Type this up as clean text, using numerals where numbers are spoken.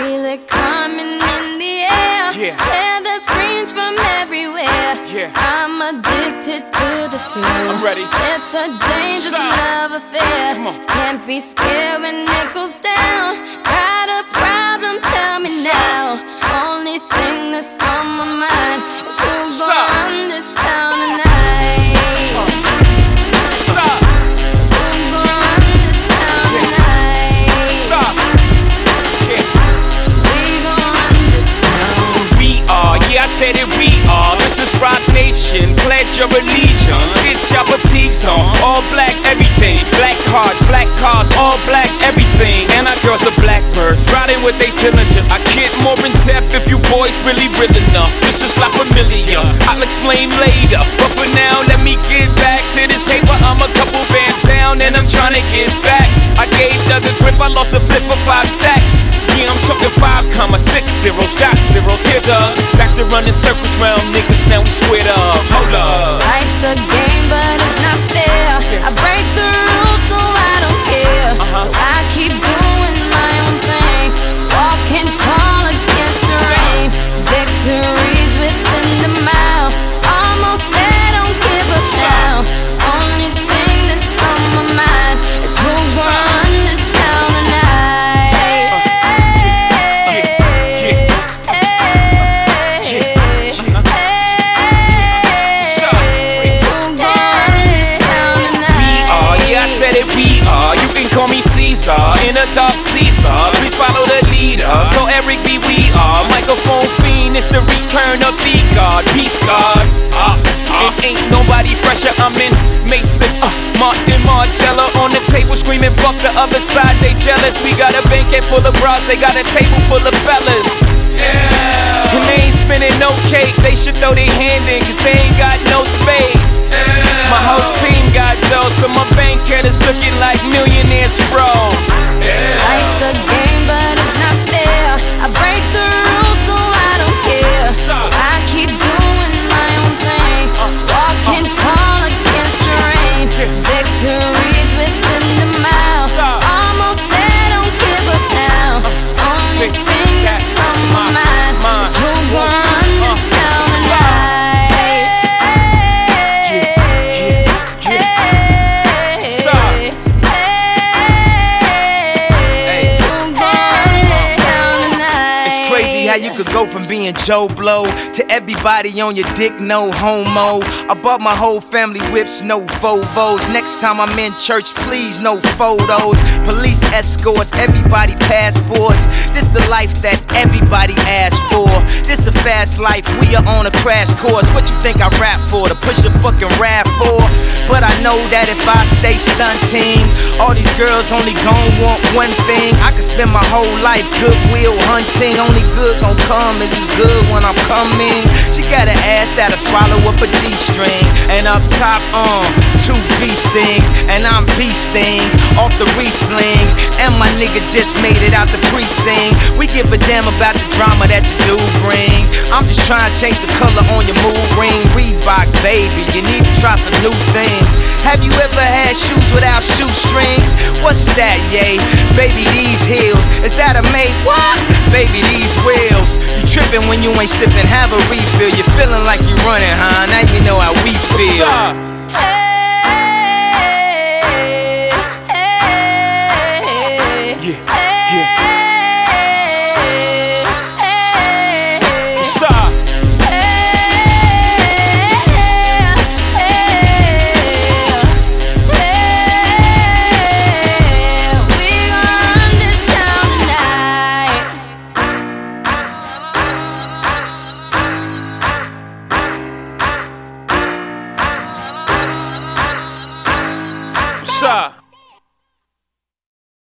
Feel it coming in the air. Hear the screams from everywhere. I'm addicted to the thrill. I'm ready. It's a dangerous love affair. Can't be scared when it goes down. Got a problem? Tell me now. Only thing that's on my mind is who's gonna run this town tonight. Said it, we are. This is Rock Nation. Pledge your allegiance. Get your fatigues on. All black, everything. Black cars, all black, everything. And our girls are blackbirds, riding with they diligence. I get more in depth if you boys really real enough. This is La Familia. I'll explain later. But for now, let me get back to this paper. I'm a couple bands down and I'm trying to get back. I gave Doug a grip, I lost a flip for 5 stacks. Yeah, I'm talking 5,60 shot zeros. Here, Doug. Back to running circles round niggas, now we squared up. Hold up. Life's a game, but it's not fair. I break the rules, so I don't care. So I keep doing my own thing, walking tall against the rain. Victories within the mile, almost there, don't give up now. Only thing that's on my mind is who's gonna run this town tonight. Call me Caesar, in a dark Caesar. Please follow the leader. So Eric B, we are microphone fiend. It's the return of the God, peace God. It ain't nobody fresher. I'm in Mason, Martin Margiela on the table screaming, fuck the other side. They jealous. We got a banquet full of bras. They got a table full of fellas. Yeah. And they ain't spinning no cake. They should throw their hand in, cause they ain't got no space. My whole team got dough, so my bank account is looking like millionaires, bro. Life's a game, but it's not fair. I break the rules, so I don't care. So I keep doing my own thing, walking tall against the rain. Victories within the mile, almost there, don't give up now. Only thing that's on my mind is who's gonna run this town tonight. How you could go from being Joe Blow to everybody on your dick, no homo. I bought my whole family whips, no Volvos. Next time I'm in church, please, no photos. Police escorts, everybody passports. This the life that everybody asks for. This a fast life, we are on a crash course. What you think I rap for? To push a fucking rap for? But I know that if I stay stunting, all these girls only gon' want one thing. I could spend my whole life goodwill hunting. Only good gon' come is as good when I'm coming. She got an ass that'll swallow up a G-string. And up top, 2 beast things. And I'm beasting off the re-sling. And my nigga just made it out the precinct. We give a damn about the drama that you do bring. I'm just trying to change the color on your mood ring. Reebok, baby, you need to try some new things. Have you ever had shoes without shoestrings? What's that, yay? Baby, these heels, is that a mate? What? Baby, these wheels. You tripping when you ain't sipping, have a refill. You feeling like you running, huh? Now you know how we feel. What's up?